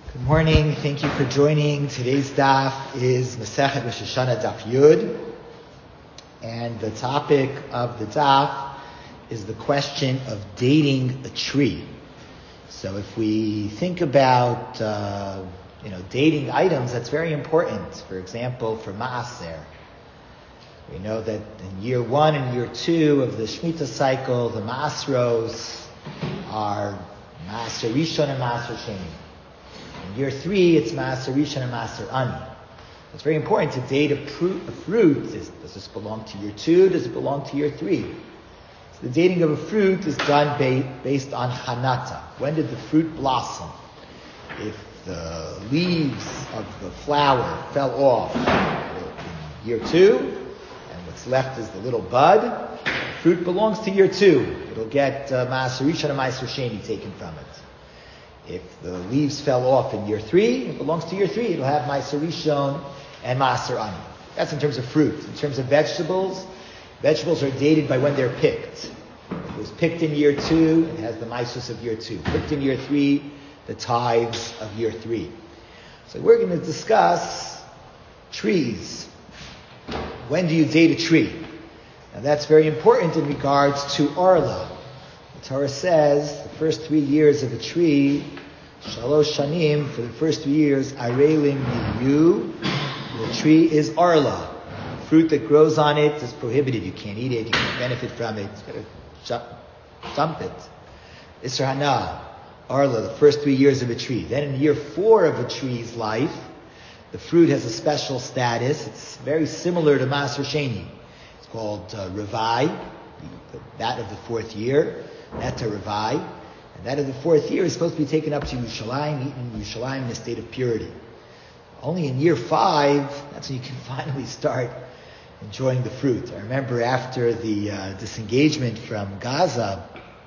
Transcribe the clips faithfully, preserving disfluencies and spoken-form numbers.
Good morning. Thank you for joining. Today's daf is Masechet Rosh Hashanah Daf Yud, and the topic of the daf is the question of dating a tree. So, if we think about uh, you know dating items, that's very important. For example, for Maaser, we know that in year one and year two of the Shemitah cycle, the Maasros are Maaser Rishon and Maaser Sheni. In year three, it's Maaser Rishon and Maaser Ani. It's very important to date a, pru- a fruit. Does, does this belong to year two? Does it belong to year three? So the dating of a fruit is done ba- based on Hanata. When did the fruit blossom? If the leaves of the flower fell off in year two, and what's left is the little bud, the fruit belongs to year two. It'll get uh, Maaser Rishon and Maaser Sheni taken from it. If the leaves fell off in year three, it belongs to year three. It'll have Maaser Rishon and Maaser Ani. That's in terms of fruit. In terms of vegetables, vegetables are dated by when they're picked. If it was picked in year two, it has the Maaser of year two. Picked in year three, the tithes of year three. So we're going to discuss trees. When do you date a tree? Now that's very important in regards to Arla. The Torah says the first three years of a tree, Shalosh Shanim, for the first three years, Arelim Yiyu, the tree is Arla. The fruit that grows on it is prohibited. You can't eat it, you can't benefit from it, you've got to dump it. Isser Hana, Arla, the first three years of a tree. Then in year four of a tree's life, the fruit has a special status. It's very similar to Maaser Sheni. It's called uh, Revai, that of the fourth year. Neta Revai, and that of the fourth year is supposed to be taken up to Yerushalayim, eaten in Yerushalayim in a state of purity. Only in year five, that's when you can finally start enjoying the fruit. I remember after the uh, disengagement from Gaza,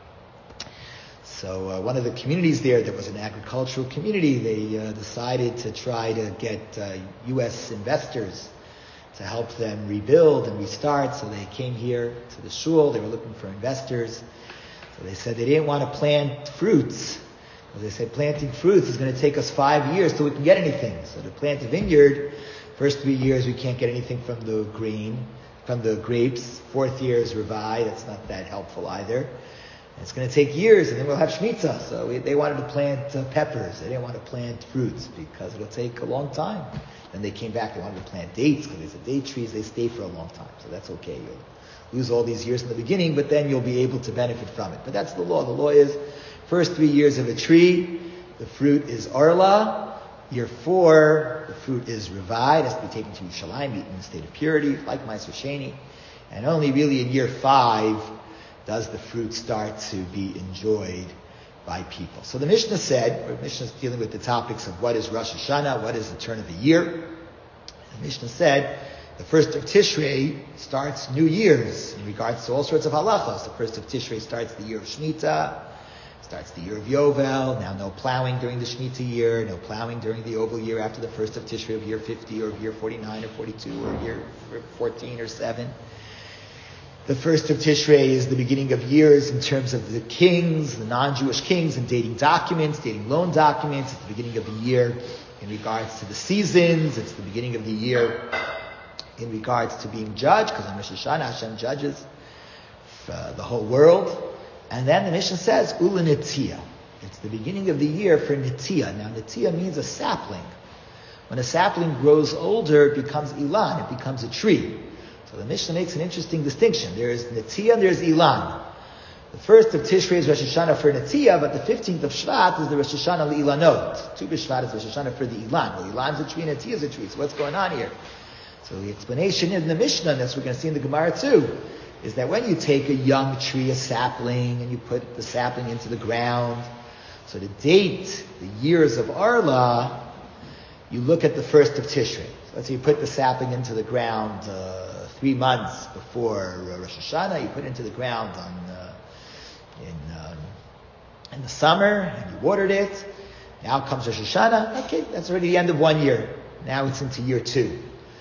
so uh, one of the communities there that was an agricultural community, they uh, decided to try to get uh, U S investors to help them rebuild and restart. So they came here to the shul, they were looking for investors. So they said they didn't want to plant fruits. Well, they said planting fruits is going to take us five years till we can get anything. So to plant a vineyard, first three years we can't get anything from the grain, from the grapes. Fourth year is Revai, that's not that helpful either. And it's going to take years, and then we'll have Shemitah. So we, they wanted to plant uh, peppers. They didn't want to plant fruits because it'll take a long time. Then they came back, they wanted to plant dates because they said date trees, they stay for a long time. So that's okay. You'll lose all these years in the beginning, but then you'll be able to benefit from it. But that's the law. The law is first three years of a tree, the fruit is Arla. Year four, the fruit is Revai. It has to be taken to Yerushalayim, eaten in a state of purity, like Maaser Sheni. And only really in year five does the fruit start to be enjoyed by people. So the Mishnah said, or the Mishnah is dealing with the topics of what is Rosh Hashanah, what is the turn of the year. The Mishnah said, the first of Tishrei starts New Year's in regards to all sorts of halachos. The first of Tishrei starts the year of Shemitah, starts the year of Yovel. Now no plowing during the Shemitah year, no plowing during the Yovel year after the first of Tishrei of year fifty or of year forty-nine or forty-two or year fourteen or seven. The first of Tishrei is the beginning of years in terms of the kings, the non-Jewish kings, and dating documents, dating loan documents. It's the beginning of the year in regards to the seasons. It's the beginning of the year in regards to being judged, because on Rosh Hashanah Hashem judges uh, the whole world. And then the Mishnah says, Ula Netiyah. It's the beginning of the year for Netiyah. Now Netiyah means a sapling. When a sapling grows older, it becomes Ilan, it becomes a tree. So the Mishnah makes an interesting distinction. There is Netiyah and there is Ilan. The first of Tishrei is Rosh Hashanah for Netiyah, but the fifteenth of Shvat is the Rosh Hashanah Ilanot. Tu B'Shvat is Rosh Hashanah for the Ilan. Well, Ilan's a tree, Netiyah is a tree. So what's going on here? So the explanation in the Mishnah, and that's what we're going to see in the Gemara too, is that when you take a young tree, a sapling, and you put the sapling into the ground, so to date the years of Arla, you look at the first of Tishrei. So let's say you put the sapling into the ground uh, three months before uh, Rosh Hashanah, you put it into the ground on uh, in um, in the summer, and you watered it. Now comes Rosh Hashanah. Okay, that's already the end of one year. Now it's into year two.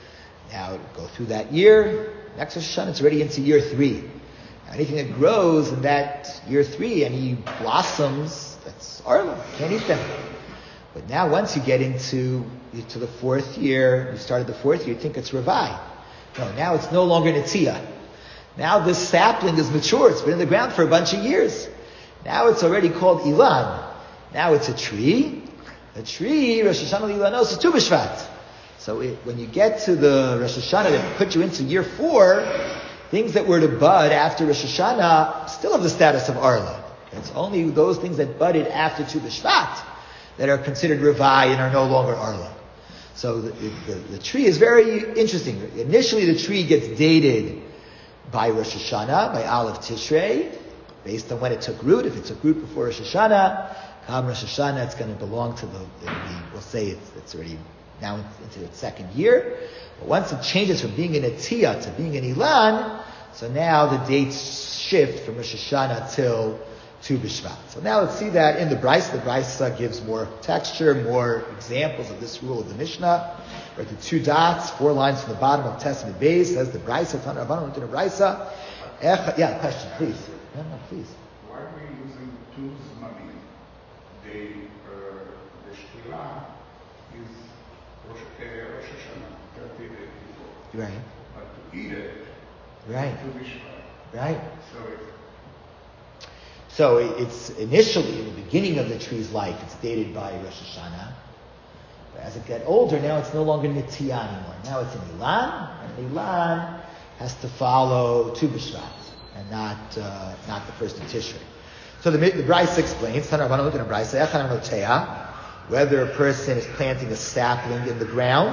Now go through that year. Next Rosh Hashanah, it's already into year three. Now, anything that grows in that year three, any blossoms, that's Arla. Can't eat them. But now once you get into to the fourth year, you started the fourth year, you think it's Ravai. No, now it's no longer Netiyah. Now this sapling is mature. It's been in the ground for a bunch of years. Now it's already called Ilan. Now it's a tree. A tree, Rosh Hashanah Ilanos, is Tu B'Shvat. So it, when you get to the Rosh Hashanah that put you into year four, things that were to bud after Rosh Hashanah still have the status of Arla. It's only those things that budded after Tu B'Shvat that are considered Ravai and are no longer Arla. So the, the, the tree is very interesting. Initially the tree gets dated by Rosh Hashanah, by Aleph Tishrei, based on when it took root. If it took root before Rosh Hashanah, Kam Rosh Hashanah, it's going to belong to the, the we'll say it's, it's already now into its second year. But once it changes from being an Netiyah to being an Ilan, so now the dates shift from Rosh Hashanah till Tu B'Shvat. So now let's see that in the Brisa. The Brisa gives more texture, more examples of this rule of the Mishnah. Or the two dots, four lines from the bottom of Testament base, says the Brisa, Tana Rabbanan, the Brisa. Yeah, question, please. No, no, please. Why are we using two zmanim? The uh, the Shkila is Rosh Hashanah, thirty days before. Right. But to eat it, right. To B'Shvat. Right. So it's So it's initially, in the beginning of the tree's life, it's dated by Rosh Hashanah. But as it got older, now it's no longer Netiyah anymore. Now it's an Ilan, and Ilan has to follow Tu B'Shvat, and not uh, not the first of Tishrei. So the, the Brisa explains, whether a person is planting a sapling in the ground,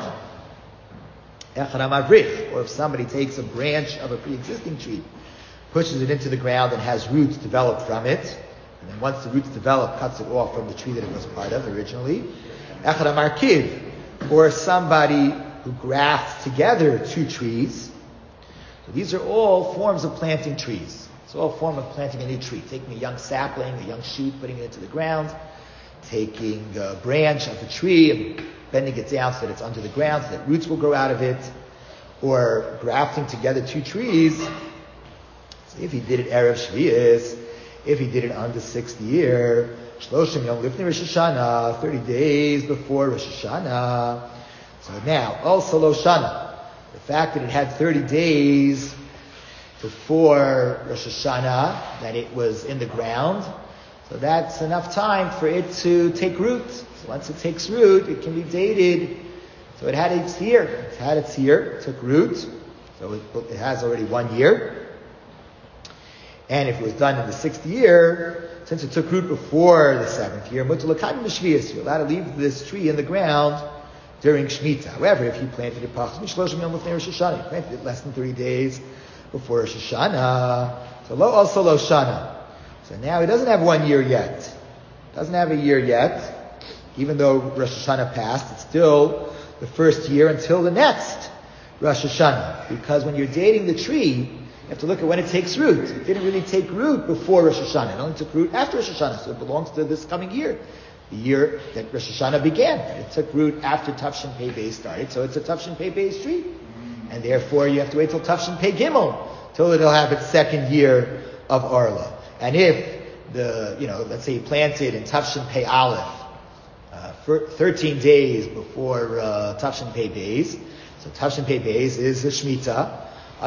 or if somebody takes a branch of a pre-existing tree, pushes it into the ground and has roots develop from it, and then once the roots develop, cuts it off from the tree that it was part of originally. Echad HaMarkiv, or somebody who grafts together two trees. So these are all forms of planting trees. It's all a form of planting a new tree. Taking a young sapling, a young shoot, putting it into the ground, taking a branch of the tree and bending it down so that it's under the ground, so that roots will grow out of it, or grafting together two trees. So if he did it Erev Shvi'is, if he did it on the sixth year, Shloshim Yom Lifnei Rosh Hashanah, thirty days before Rosh Hashanah. So now, also Lo Shana, the fact that it had thirty days before Rosh Hashanah, that it was in the ground, so that's enough time for it to take root. So once it takes root, it can be dated. So it had its year. It had its year, it took root, so it, it has already one year. And if it was done in the sixth year, since it took root before the seventh year, you're allowed to leave this tree in the ground during Shemitah. However, if you planted it, you planted it less than thirty days before Rosh Hashanah, so lo also lo shana. So now it doesn't have one year yet. It doesn't have a year yet. Even though Rosh Hashanah passed, it's still the first year until the next Rosh Hashanah. Because when you're dating the tree, you have to look at when it takes root. It didn't really take root before Rosh Hashanah. It only took root after Rosh Hashanah, so it belongs to this coming year, the year that Rosh Hashanah began. It took root after Tafshin Pei Beis started, so it's a Tafshin Pei Beis tree. And therefore you have to wait till Tafshin Pei Gimel, till it'll have its second year of Arla. And if the, you know, let's say you planted in Tafshin Pei Aleph, uh, for thirteen days before uh, Tafshin Pei Beis, so Tafshin Pei Beis is a Shemitah,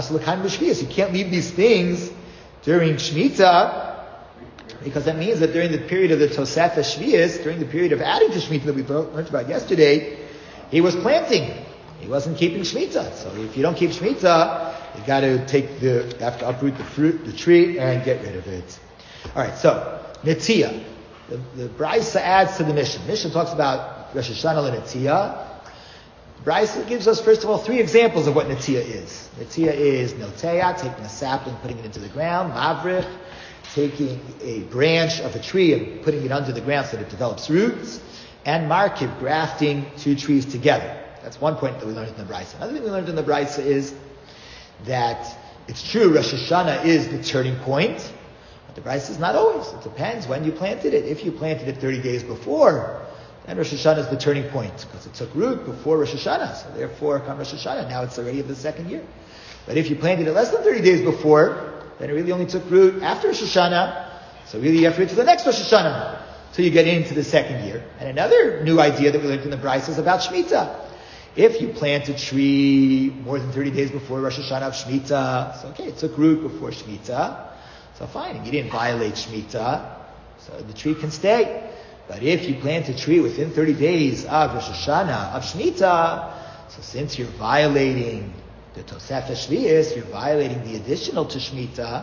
you can't leave these things during Shemitah, because that means that during the period of the Tosefah Shvi'is, during the period of adding to Shemitah that we learned about yesterday, he was planting. He wasn't keeping Shemitah. So if you don't keep Shemitah, you got to take the, you have to uproot the fruit, the tree, and get rid of it. All right. So Netiyah, the, the Brisa adds to the Mishnah. Mishnah talks about Rosh Hashanah and Netiyah. Brisa gives us, first of all, three examples of what Netiyah is. Netiyah is Noteah, taking a sapling, putting it into the ground. Mavrich, taking a branch of a tree and putting it under the ground so that it develops roots. And Markiv, grafting two trees together. That's one point that we learned in the Brisa. Another thing we learned in the Brisa is that it's true, Rosh Hashanah is the turning point. But the Brisa is not always. It depends when you planted it. If you planted it thirty days before, then Rosh Hashanah is the turning point, because it took root before Rosh Hashanah. So therefore, come Rosh Hashanah, now it's already in the second year. But if you planted it less than thirty days before, then it really only took root after Rosh Hashanah. So really you have to wait till the next Rosh Hashanah till you get into the second year. And another new idea that we learned in the Bryce is about Shemitah. If you plant a tree more than thirty days before Rosh Hashanah of Shemitah, so okay, it took root before Shemitah, so fine, and you didn't violate Shemitah, so the tree can stay. But if you plant a tree within thirty days of Rosh Hashanah of Shemitah, so since you're violating the Tosefet Shvius, you're violating the additional to Shemitah,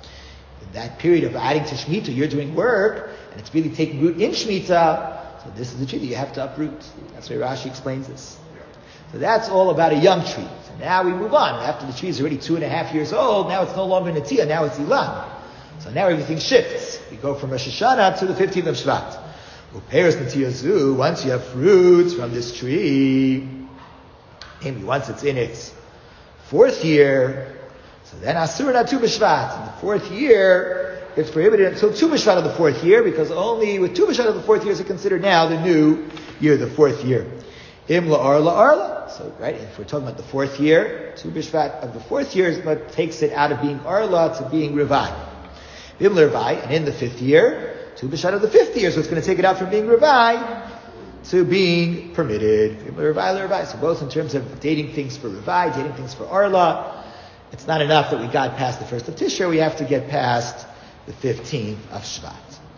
in that period of adding to Shemitah, you're doing work, and it's really taking root in Shemitah, so this is the tree that you have to uproot. That's why Rashi explains this. So that's all about a young tree. So now we move on. After the tree is already two and a half years old, now it's no longer Netiyah, now it's Ilan. So now everything shifts. We go from Rosh Hashanah to the fifteenth of Shvat. Uperes Netiyah Zu, once you have fruits from this tree, maybe once it's in its fourth year, so then Asur Natu B'Shvat. In the fourth year, it's prohibited until Tu B'Shvat of the fourth year, because only with Tu B'Shvat of the fourth year is it considered now the new year, the fourth year. Im La'arla Arla. So, right, if we're talking about the fourth year, Tu B'Shvat of the fourth year is what takes it out of being Arla to being Revai. Im L'Revai, and in the fifth year, Tu B'Shvat of the fifth year, so it's going to take it out from being Revai to being permitted. Im L'Revai, L'Revai. So both in terms of dating things for Revai, dating things for Arla, it's not enough that we got past the first of Tishrei, we have to get past the fifteenth of Shvat.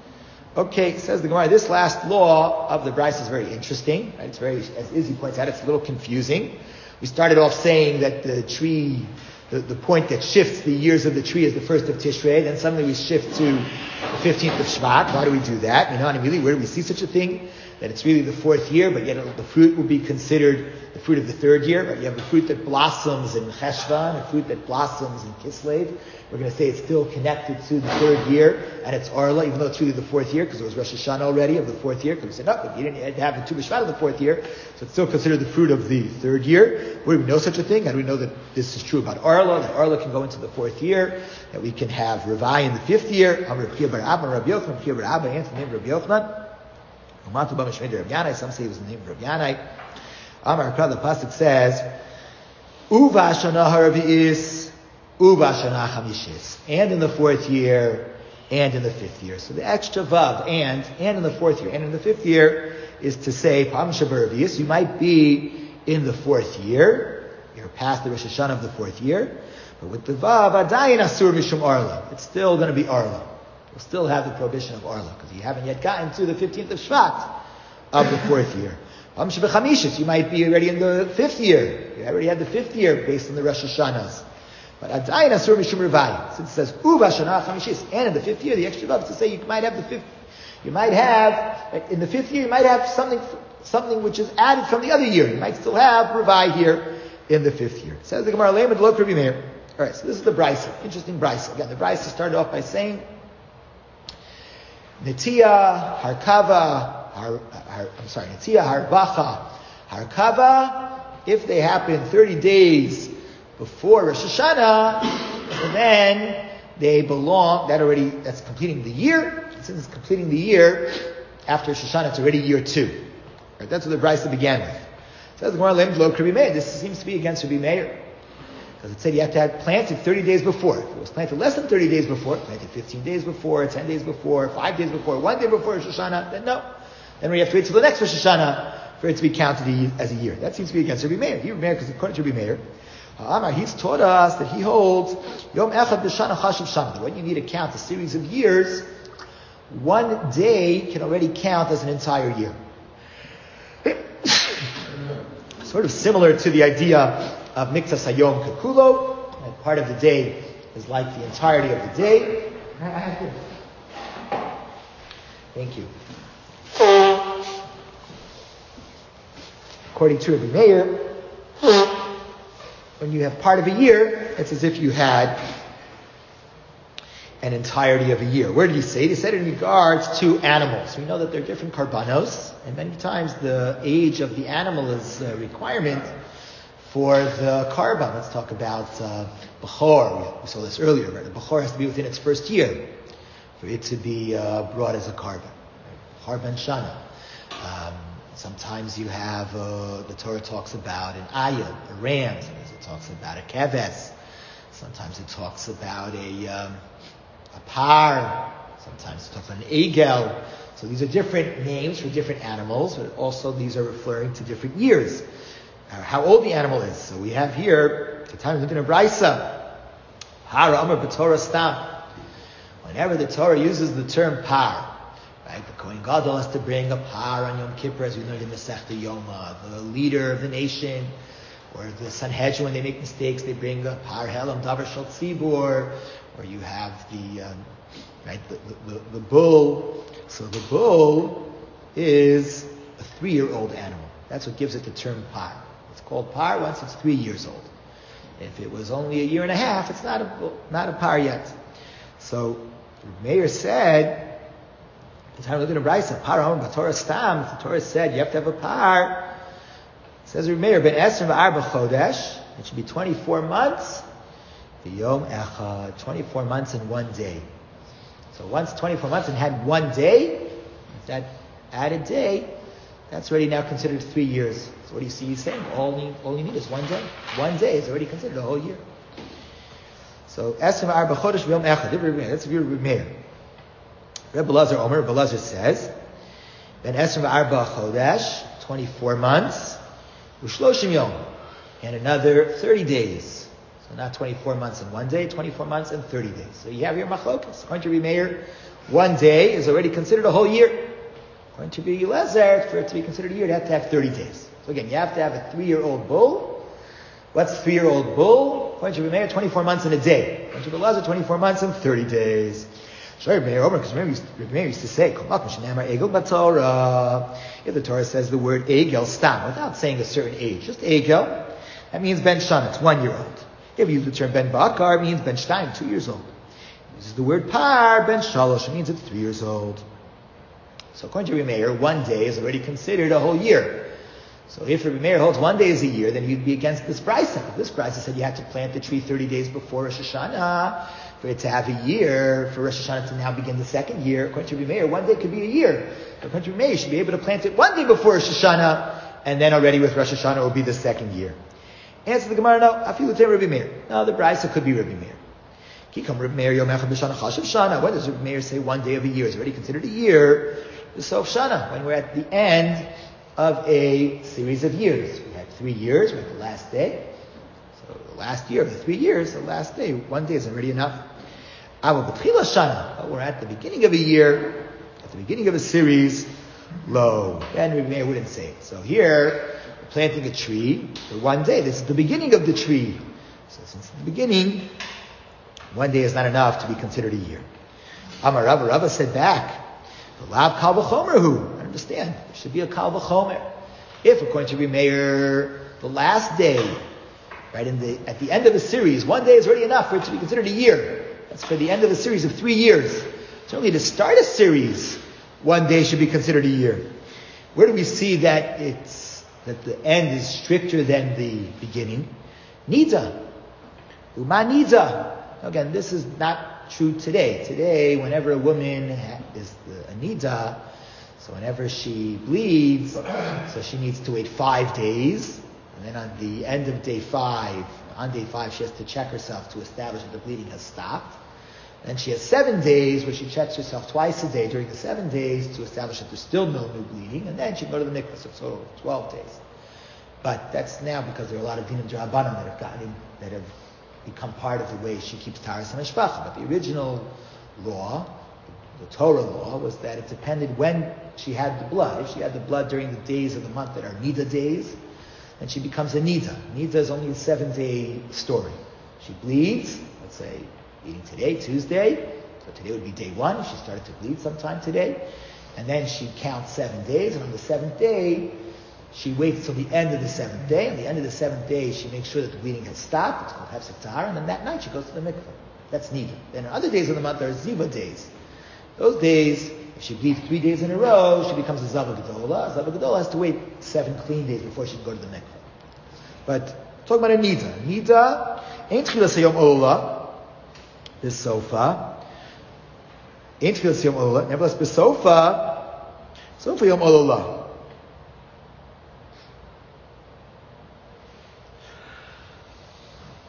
Okay, says the Gemara, this last law of the Bryce is very interesting. Right? It's very, as Izzy points out, it's a little confusing. We started off saying that the tree, the, the point that shifts the years of the tree is the first of Tishrei, then suddenly we shift to the fifteenth of Shvat. Why do we do that? You know, and really, where do we see such a thing? That it's really the fourth year, but yet the fruit will be considered the fruit of the third year. Right? You have a fruit that blossoms in Cheshvan, a fruit that blossoms in Kislev. We're going to say it's still connected to the third year, and it's Arla, even though it's really the fourth year, because it was Rosh Hashanah already of the fourth year. Because we said, no, but you didn't have the Tu B'Shvat of the fourth year, so it's still considered the fruit of the third year. Where do we know such a thing? How do we know that this is true about Arla, that Arla can go into the fourth year, that we can have Revai in the fifth year? Amar Pia Bar Abba, Rabbi Yochanan, Pia Bar Abba, answer the name of Rabbi Yochanan. Some say it was the name of Rabbi Yanai. Amar Kra, the pasuk says, Uva Shana Haravi'is, Uva Shana Chamishis, and in the fourth year, and in the fifth year. So the extra vav, and, and in the fourth year, and in the fifth year, is to say, Pam Shabaravi'is, you might be in the fourth year, you're past the Rosh Hashanah of the fourth year, but with the vav, Adayin Asur Mishum Arla, it's still going to be Arla. We'll still have the prohibition of Arla, because you haven't yet gotten to the fifteenth of Shvat of the fourth year. You might be already in the fifth year. You already had the fifth year based on the Rosh Hashanahs. But Adayin Asur Mishum Revai, since it says Uva Shana Chamishis, and in the fifth year, the extra vav to say you might have the fifth, you might have, in the fifth year, you might have something, something which is added from the other year. You might still have Revai here in the fifth year. It says the Gemara, Leimed Lo Rabbi Meir. Alright, so this is the Bryce. Interesting Bryce. Again, the Bryce started off by saying, Netiyah, Harkava, har, har, I'm sorry, Netiyah, Harbacha, Harkava, if they happen thirty days before Rosh Hashanah, so then they belong, that already, that's completing the year. Since it's completing the year, after Rosh Hashanah, it's already year two. Right? That's what the Bryce began with. Says the Gemara, Lem Lo Rabbi Meir. This seems to be against Rabbi Meir. Because it said you have to have planted thirty days before. If it was planted less than thirty days before, planted fifteen days before, ten days before, five days before, one day before Rosh Hashanah, then no. Then we have to wait till the next Rosh Hashanah for it to be counted as a year. That seems to be against Rabbi Meir. Rabbi Meir, because according to Rabbi Meir, Amar, he's taught us that he holds Yom Echad B'Shana Chashuv Shana. When you need to count a series of years, one day can already count as an entire year. Sort of similar to the idea of Miktas Hayom Kakulo, and part of the day is like the entirety of the day. Thank you. According to Rabbi Meir, when you have part of a year, it's as if you had an entirety of a year. Where did he say it? He said it in regards to animals. We know that there are different karbanos, and many times the age of the animal is a requirement for the karban. Let's talk about uh, Bechor. We saw this earlier, right? The Bechor has to be within its first year for it to be uh, brought as a karban. Right? Karban Shana. Um, sometimes you have, uh, the Torah talks about an ayil, a ram. Sometimes it talks about a keves. Sometimes it talks about a, um, a par. Sometimes it talks about an egel. So these are different names for different animals, but also these are referring to different years, uh, how old the animal is. So we have here the time of the Brisa, Par Amar B'Torah Stam. Whenever the Torah uses the term par, right, the Kohen Gadol has to bring a par on Yom Kippur, as we learned in the Masechta Yoma. The leader of the nation, or the Sanhedrin, when they make mistakes, they bring a par helam davar shel tzibur, or you have the um, right the, the, the, the bull. So the bull is a three-year-old animal. That's what gives it the term par. It's called par once it's three years old. If it was only a year and a half, it's not a not a par yet. So Meir said, the time we look at a brisa, par on Torah stam. The Torah said you have to have a par. It says Meir ben Esrim v'arba chodesh. It should be twenty-four months. V'yom echad, twenty-four months and one day. So once twenty-four months and had one day, that added day, that's already now considered three years. So what do you see he's saying? All you, all you need is one day. One day is already considered a whole year. So Esrim v'arba chodesh v'yom echad. That's the view of Rebbe Meir. Rebbe Lazar Omer, Rebbe Lazar says, ben Esrim v'arba chodesh, twenty-four months, u'shloshim yom, and another thirty days. So not twenty-four months and one day, twenty-four months and thirty days. So you have your machlokas. According to Rebbe Meir, one day is already considered a whole year. According to Rebbe Eliezer, for it to be considered a year, you have to have thirty days. So again, you have to have a three-year-old bull. What's a three-year-old bull? According to Rebbe Meir, twenty-four months and a day. According to Rebbe Eliezer, twenty-four months and thirty days. Sure, Rebbe Meir Omer, because Rebbe Meir used to say, if the Torah says the word egel stam, without saying a certain age, just egel, that means ben shana, it's one year old. If you use the term ben bakar, it means ben shtaim, two years old. It uses the word par, ben shalosh, it means it's three years old. So according to Rebbe Meir, one day is already considered a whole year. So if Rebbe Meir holds one day is a year, then he'd be against this brisa. This brisa said you had to plant the tree thirty days before Rosh Hashanah for it to have a year, for Rosh Hashanah to now begin the second year. According to Rebbe Meir, one day could be a year. According to Rebbe Meir, you should be able to plant it one day before Rosh Hashanah, and then already with Rosh Hashanah it will be the second year. Answer the Gemara, no, I feel the same Rebbe Meir. No, the brisa could be Rebbe Meir. Kikam Rebbe Meir Yom Echad B'Shana Chashav Shana. When does Rebbe Meir say one day of a year is already considered a year? The Sof Shana, when we're at the end of a series of years. We had three years, we had the last day. So the last year of the three years, the last day, one day is already enough. Aval B'Tchila Shana, but we're at the beginning of a year, at the beginning of a series, lo. Then Rebbe Meir wouldn't say it. So here, we're planting a tree for one day. This is the beginning of the tree. So since the beginning, one day is not enough to be considered a year. Amar Rava, Rava said back, Lav kal v'chomer hu. I understand. There should be a kal v'chomer. If, according to Rebbe Meir, the last day, right, in the, at the end of the series, one day is already enough for it to be considered a year. That's for the end of a series of three years. Certainly to start a series, one day should be considered a year. Where do we see that it's, that the end is stricter than the beginning? Nida. Uma nida. Again, this is not true today. Today, whenever a woman is a nida, so whenever she bleeds, so she needs to wait five days, and then on the end of day five, on day five, she has to check herself to establish that the bleeding has stopped. Then she has seven days where she checks herself twice a day during the seven days to establish that there's still no new bleeding, and then she can go to the mikvah, so total twelve days. But that's now because there are a lot of dinim d'Rabbanan that have gotten, that have become part of the way she keeps Taharas HaMishpacha. But the original law, the Torah law, was that it depended when she had the blood. If she had the blood during the days of the month that are Nida days, then she becomes a Nida. Nida is only a seven-day story. She bleeds, let's say, bleeding today, Tuesday, so today would be day one. She started to bleed sometime today. And then she counts seven days, and on the seventh day, she waits till the end of the seventh day. On the end of the seventh day, she makes sure that the bleeding has stopped. It's called Hefsek Tahara. And then that night, she goes to the mikveh. That's Nida. Then other days of the month are Ziva days. Those days, if she bleeds three days in a row, she becomes a Zava Gedola. Zava Gedola has to wait seven clean days before she can go to the mikveh. But talking about a Nida. Nida, ain't Tchilas Hayom Ola, this sofa. Ain't Tchilas Hayom Ola. Nevertheless, this sofa, sofa Yom Ola.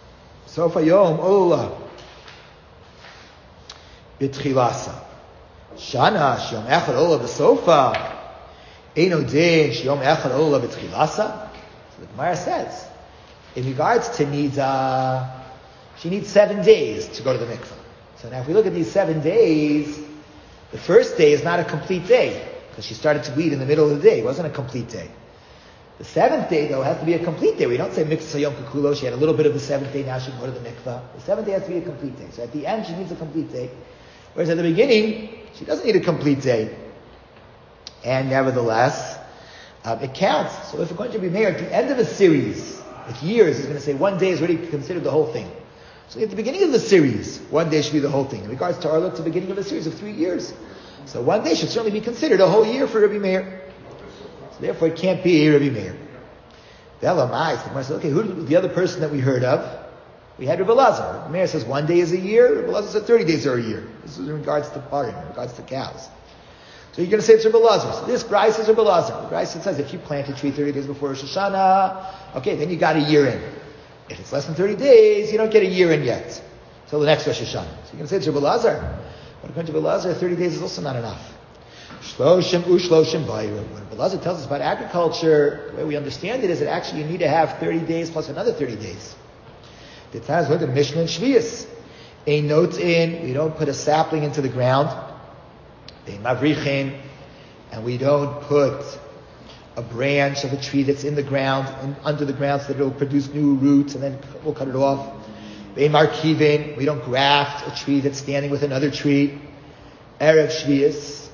Sofa Yom Ola B'Tchilasa. Shana shiyom echad ola b'sofa. Eino din shiyom echad ola b'tchilasa. So the Gemara says, in regards to nida, she needs seven days to go to the mikveh. So now if we look at these seven days, the first day is not a complete day, because she started to bleed in the middle of the day. It wasn't a complete day. The seventh day, though, has to be a complete day. We don't say mikveh yom kakulo. She had a little bit of the seventh day, now she can go to the mikveh. The seventh day has to be a complete day. So at the end, she needs a complete day. Whereas at the beginning, she doesn't need a complete day. And nevertheless, um, it counts. So if we're going to be married at the end of a series, with years, is going to say one day is already considered the whole thing. So at the beginning of the series, one day should be the whole thing. In regards to Arla, it's the beginning of a series of three years. So one day should certainly be considered a whole year for Rabbi Meir. So therefore it can't be Rabbi Meir. The Elamai, the Gemara says, okay, who's the other person that we heard of? We had Rabbi Lazar. Rabbi Meir says one day is a year. Rabbi Lazar said thirty days are a year. This is in regards to parim, in regards to cows. So you're going to say it's Rabbi Lazar. So this Bryce is Rabbi Lazar. Bryce says if you plant a tree thirty days before Rosh Hashanah, okay, then you got a year in. If it's less than thirty days, you don't get a year in yet. Till the next Rosh Hashanah. So you're going to say it's Rabbi Lazar. But according to Rabbi Lazar, thirty days is also not enough. Shloshim u'shloshim bayru. When Rabbi Lazar tells us about agriculture, the way we understand it is that actually you need to have thirty days plus another thirty days. The times look at Mishnah and Shvius. A note in, we don't put a sapling into the ground. They mavrichin, and we don't put a branch of a tree that's in the ground, and under the ground, so that it will produce new roots, and then we'll cut it off. They markivin, we don't graft a tree that's standing with another tree. Erev Shvius,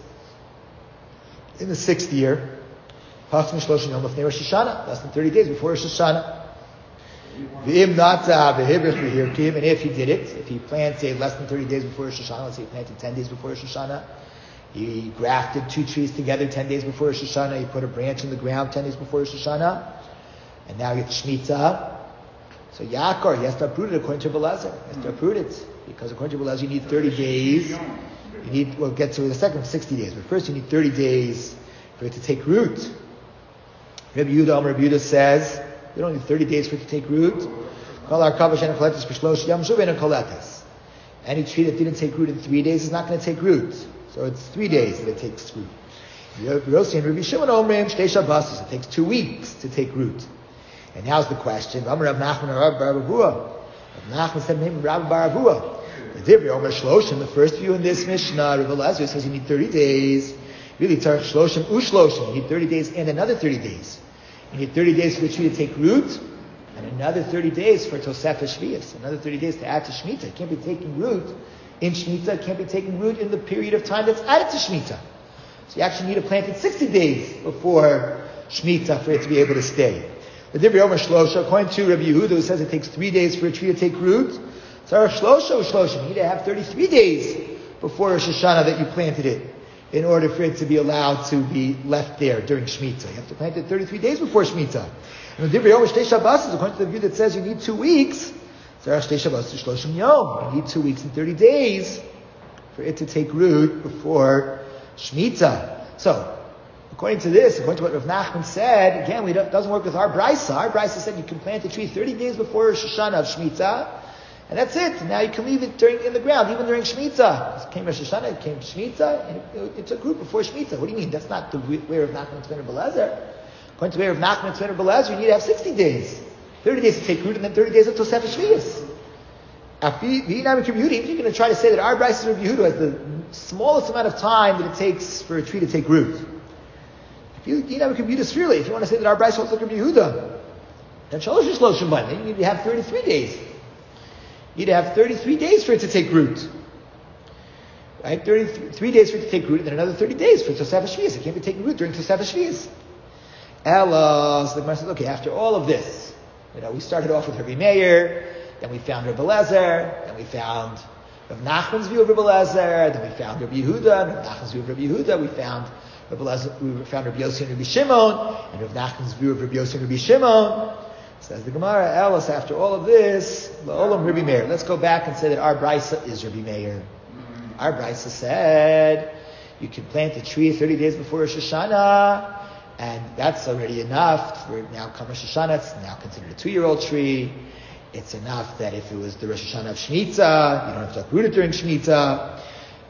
in the sixth year, less than thirty days before Rosh Hashanah. V'im nata v'hibrich v'hirkim, and if he did it, if he planted less than thirty days before Rosh Hashanah, let's say he planted ten days before Rosh Hashanah, he grafted two trees together ten days before Rosh Hashanah, he put a branch in the ground ten days before Rosh Hashanah, and now he gets Shemitah. So Yaakov, he has to uproot it according to Rabbi Lazar. He has to uproot it, because according to Rabbi Lazar, you need thirty days. You need, we'll get to the second sixty days, but first you need thirty days for it to take root. Rabbi Yehuda, Rabbi Yehuda says, you don't need thirty days for it to take root. Any tree that didn't take root in three days is not going to take root. So it's three days that it takes root. It takes two weeks to take root. And now's the question. Rav Nachman said, maybe Rav Bar Avuah. The first view in this Mishnah, Rav Elazar says you need thirty days. Really, Shloshim Ushloshim. You need thirty days and another thirty days. You need thirty days for the tree to take root, and another thirty days for Tosefah Shvius. Another thirty days to add to Shemitah. It can't be taking root in Shemitah. It can't be taking root in the period of time that's added to Shemitah. So you actually need to plant it sixty days before Shemitah for it to be able to stay. The Divrei Omer Shlosha, according to Rabbi Yehuda, who says it takes three days for a tree to take root, so Shlosha Shlosha, you need to have thirty-three days before Rosh Hashanah that you planted it, in order for it to be allowed to be left there during Shemitah. You have to plant it thirty-three days before Shemitah. And the Divrei Omer Shtei Shabbos, according to the view that says you need two weeks, so Shtei Shabbos Shloshim Yom, you need two weeks and thirty days for it to take root before Shemitah. So, according to this, according to what Rav Nachman said, again, we don't, it doesn't work with our Brisa. Our Brisa said you can plant a tree thirty days before Rosh Hashanah of Shemitah, and that's it. Now you can leave it during, in the ground, even during Shemitah. It came Rosh Hashanah, it came Shemitah, and it, it took root before Shemitah. What do you mean? That's not the way of Nachman Tzven Belezer. According to the way of Nachman Tzven Belezer, you need to have sixty days. thirty days to take root, and then thirty days of Tosefah Shvius. Even if you're going to try to say that our Brisa of Yehuda has the smallest amount of time that it takes for a tree to take root. If you, you know, computer spherely, if you want to say that our Brisa holds like Rabbi Yehuda, then Shalosh Shloshim Bayim, then you need to have thirty-three days. You need to have thirty-three days for it to take root. Right? thirty-three days for it to take root, and then another thirty days for Tosefah Shvius. It can't be taking root during Tosefah Shvius. Ella, so the Gemara says, okay, after all of this, you know, we started off with Rabbi Meir, then we found Rabbi Lezer, then we found Rav Nachman's view of Rabbi Lezer, then we found Rabbi Yehuda, and Rav Nachman's view of Rabbi Yehuda, we found Rabbi Lezer, we found Rabbi Yossi and Rabbi Shimon, and Rav Nachman's view of Rabbi Yossi and Rabbi Shimon. Says the Gemara, Elas, after all of this, La'olam Rabbi Meir. Let's go back and say that our Brisa is Rabbi Meir. Our Brisa said, you can plant a tree thirty days before Rosh Hashanah, and that's already enough. For now come Rosh Hashanah, it's now considered a two-year-old tree. It's enough that if it was the Rosh Hashanah of Shemitah, you don't have to uproot it during Shemitah.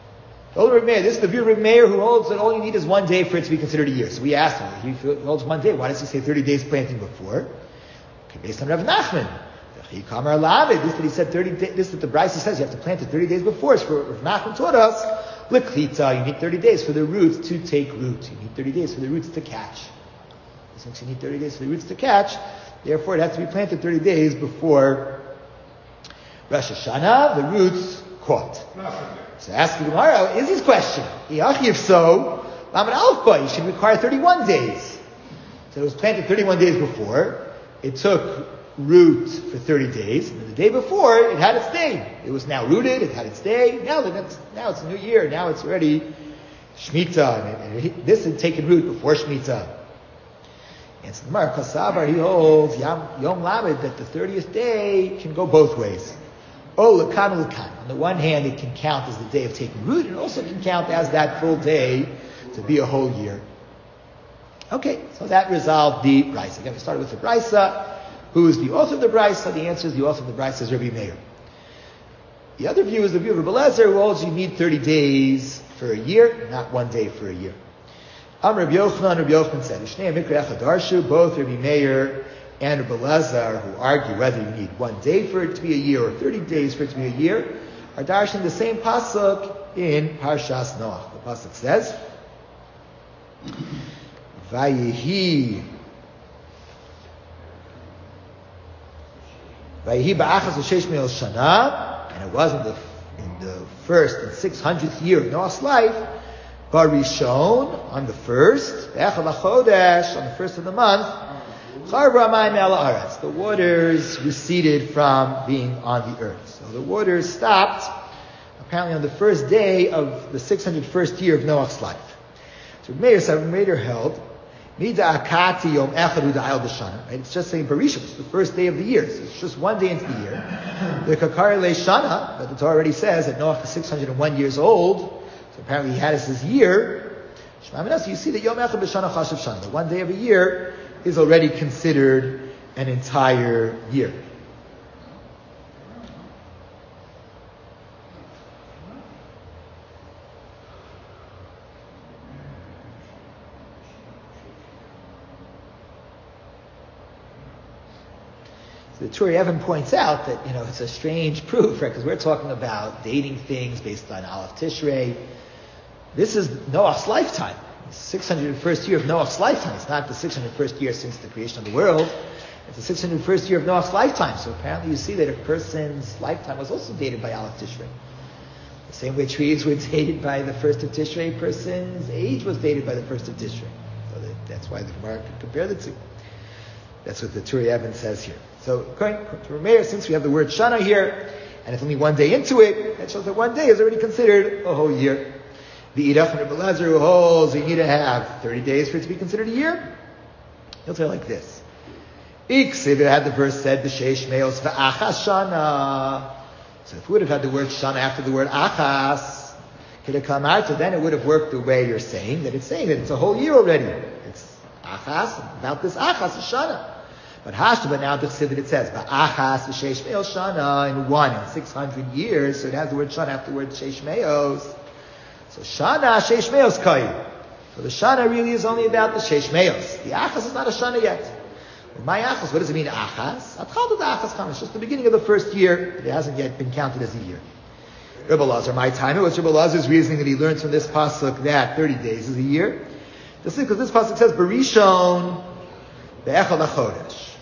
Older Reb Meir, this is the view of Reb Meir who holds that all you need is one day for it to be considered a year. So we asked him, he holds one day, why does he say thirty days planting before? Okay, based on Rav Nachman. This that he said thirty days, this that the Brisa says you have to plant it thirty days before, is for Rav Nachman taught us, L'klita, you need thirty days for the roots to take root. You need thirty days for the roots to catch. Since you need thirty days for the roots to catch, therefore it has to be planted thirty days before Rosh Hashanah, the roots caught. So ask the Gemara, is his question? If so, Lamed Alpha, you should require thirty-one days. So it was planted thirty-one days before. It took root for thirty days. And the day before, it had its day. It was now rooted, it had its day. Now, now it's a new year. Now it's already Shemitah. And it, this had taken root before Shemitah. And so the Gemara, Kasavar, he holds Yom, Yom Lamed that the thirtieth day can go both ways. Oh, Lakan Lakan. On the one hand, it can count as the day of taking root, and also can count as that full day to be a whole year. Okay, so that resolved the Brisa. Again, we started with the Brisa. Who is the author of the Brisa? The answer is the author of the Brisa is Rabbi Meir. The other view is the view of Rabbi Eliezer, who holds you need thirty days for a year, not one day for a year. Am Rabbi Yochanan, Rabbi Yochanan said, Shnei Mikra Echad Darshu, both Rabbi Meir and Rabbi Eliezer, who argue whether you need one day for it to be a year or thirty days for it to be a year, are darshan the same pasuk in Parshas Noach. The pasuk says, Vayehi Vayehi ba'achas v'sheish me'el shana, and it was in the in the first and six hundredth year of Noah's life, Barishon, on the first, Echad HaChodesh, on the first of the month, the waters receded from being on the earth. So the waters stopped apparently on the first day of the six hundred first year of Noah's life. So Meir said, Meir held, Mida Yom Echad Uda'al B'Shana. It's just saying Barishon, it's the first day of the year. So it's just one day into the year. The Kakar Le Shana, but the Torah already says that Noah is six hundred one years old. So apparently he had as his year. So you see that Yom Echad B'Shana Chashav Shana, the one day of a year, is already considered an entire year. So the Turei Even points out that, you know, it's a strange proof, right? Because we're talking about dating things based on Aleph Tishrei. This is Noah's lifetime. six hundred first year of Noah's lifetime. It's not the six hundred first year since the creation of the world. It's the six hundred first year of Noah's lifetime. So apparently you see that a person's lifetime was also dated by Aleph Tishrei. The same way trees were dated by the first of Tishrei, a person's age was dated by the first of Tishrei. So that, that's why the Gemara could compare the two. That's what the Turei Even says here. So according to Rameir, since we have the word Shana here, and it's only one day into it, that shows that one day is already considered a whole year. The Irach and Rabbi Eliezer who holds you need to have thirty days for it to be considered a year. He'll say like this. If it had the verse said, B'sheish me'os v'achas shana. So if we would have had the word shana after the word achas, could have come out, so then it would have worked the way you're saying, that it's saying that it's a whole year already. It's achas, about this achas is shana. But hashta, but now the that it says, v'achas v'sheish me'os shana, in one, in six hundred years, so it has the word shana after the word sheish me'os. So Shana Sheish Meos Kayu. So the Shana really is only about the Sheish Meos. The Achas is not a Shana yet. Well, my Achas, what does it mean Achas? Atchal the Achas comes. It's just the beginning of the first year. It hasn't yet been counted as a year. Rabbi Eliezer, my time. It was Rabbi Elazar's reasoning that he learns from this pasuk that thirty days is a year. This is because this pasuk says Barishon Be'echad HaChodesh.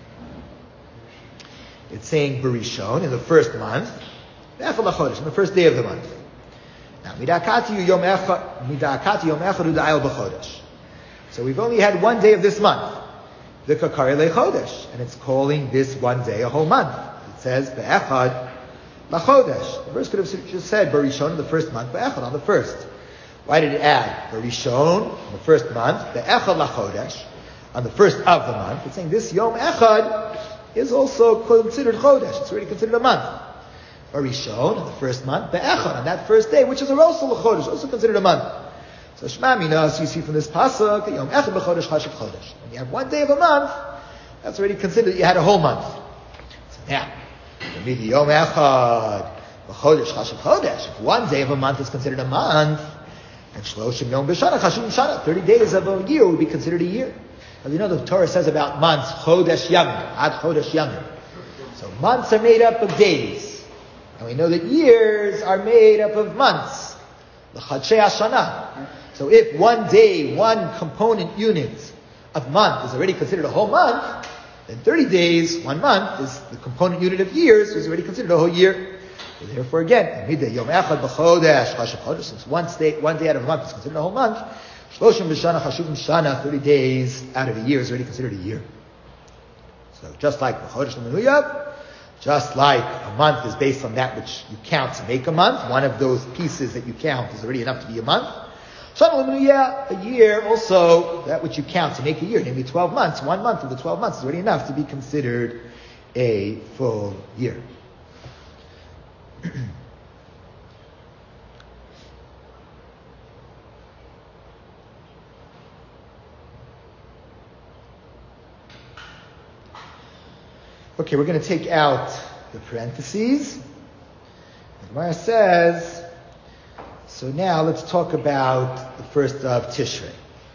It's saying Barishon in the first month, Be'echad HaChodesh, in the first day of the month. Now, midakati yom echad uda'al b'chodesh. So we've only had one day of this month, the kakari lechodesh, and it's calling this one day a whole month. It says be'echad b'chodesh. The verse could have just said barishon in the first month, be'echad on the first. Why did it add barishon in the first month, be'echad lachodesh on the first of the month? It's saying this yom echad is also considered chodesh. It's already considered a month. Barishon, in the first month, Be'echad, on that first day, which is also a chodesh, also considered a month. So Shema Minas, you see from this pasuk, that Yom Echad B'chodesh Chashav Chodesh. When you have one day of a month, that's already considered that you had a whole month. So now, Yom Echad Chodesh chashuv chodesh. If one day of a month is considered a month, and shloshim yom b'shana chashuv shana, thirty days of a year would be considered a year. As you know, the Torah says about months, chodesh yamim, ad chodesh yamim. So months are made up of days, and we know that years are made up of months. L'chadshei hashana. So if one day, one component unit of month is already considered a whole month, then thirty days, one month, is the component unit of years, is already considered a whole year. So therefore, again, yom echad b'chodesh chashuv chodesh, since one day, one day out of a month is considered a whole month, shloshim b'shana chashuvim shana, thirty days out of a year is already considered a year. So just like b'chodesh l'menuyav, just like a month is based on that which you count to make a month, one of those pieces that you count is already enough to be a month. Shana l'menuyav, a year also, that which you count to make a year, namely twelve months, one month of the twelve months is already enough to be considered a full year. Okay, we're going to take out the parentheses. The Gemara says, so now let's talk about the first of Tishrei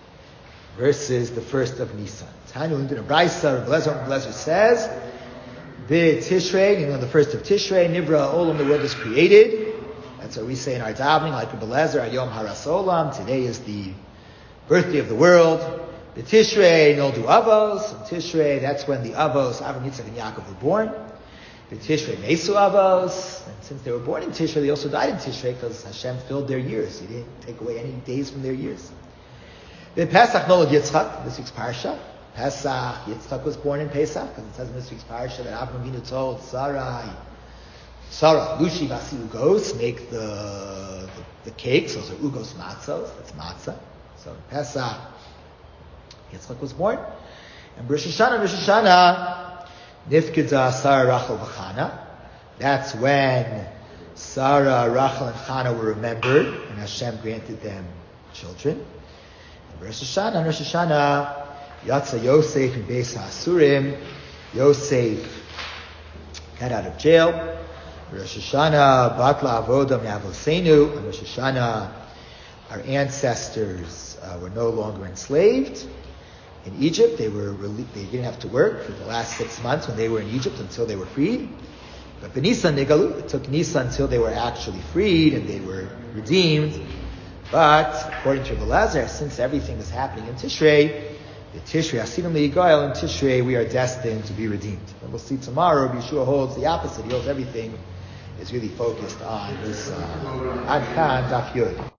versus the first of Nisan. Tanya learned in a Brisa, Rabbi Lezer says, the Tishrei, you know, the first of Tishrei, Nivra Olam, the world is created. That's what we say in our davening, like Rabbi Lezer, Ayom Haras Olam. Today is the birthday of the world. The Tishrei Noldu Avos. In Tishrei, that's when the Avos, Avram, Yitzchak, and Yaakov were born. The Tishrei Mesu Avos. And since they were born in Tishrei, they also died in Tishrei because Hashem filled their years. He didn't take away any days from their years. The Pesach Nolad Yitzchak, this week's parsha. Pesach, Yitzchak was born in Pesach, because it says in this week's parsha that Avram Avinu told Sarai, Sarah, Lushi Vasi Ugos, make the, the, the cakes, those are Ugos matzos, that's matzah. So Pesach, Yitzchak was born. And Rosh Hashanah, Rosh Hashanah, Nifkida Sarah, Rachel, V'Chana. That's when Sarah, Rachel, and Chana were remembered, and Hashem granted them children. And Rosh Hashanah, Rosh Hashanah, Yatsa Yosef in Beis HaAsurim. Yosef got out of jail. Rosh Hashanah, Batla Avoda Me'avoseinu. On Rosh Hashanah, our ancestors uh, were no longer enslaved. In Egypt, they were rele- they didn't have to work for the last six months when they were in Egypt until they were freed. But B'Nisan Nigalu, it took Nisan until they were actually freed and they were redeemed. But according to Rabbi Lazar, since everything is happening in Tishrei, the Tishrei Asidim Le'Yigael, in Tishrei we are destined to be redeemed. And we'll see tomorrow, Yeshua holds the opposite. He holds everything is really focused on this uh, Ad Kan Daf Yud.